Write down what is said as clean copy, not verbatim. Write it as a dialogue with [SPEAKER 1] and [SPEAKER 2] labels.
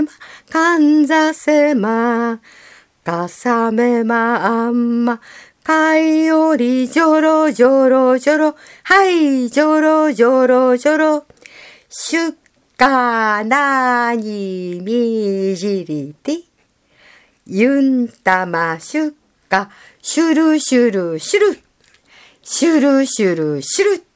[SPEAKER 1] ま、かんざせま、かさめまあんま、かいおりじょろじょろじょろ、はいじょろじょろじょろ、しゅっかなにみじりて、ゆんたましゅっか、しゅるしゅるしゅる、しゅるしゅるしゅる、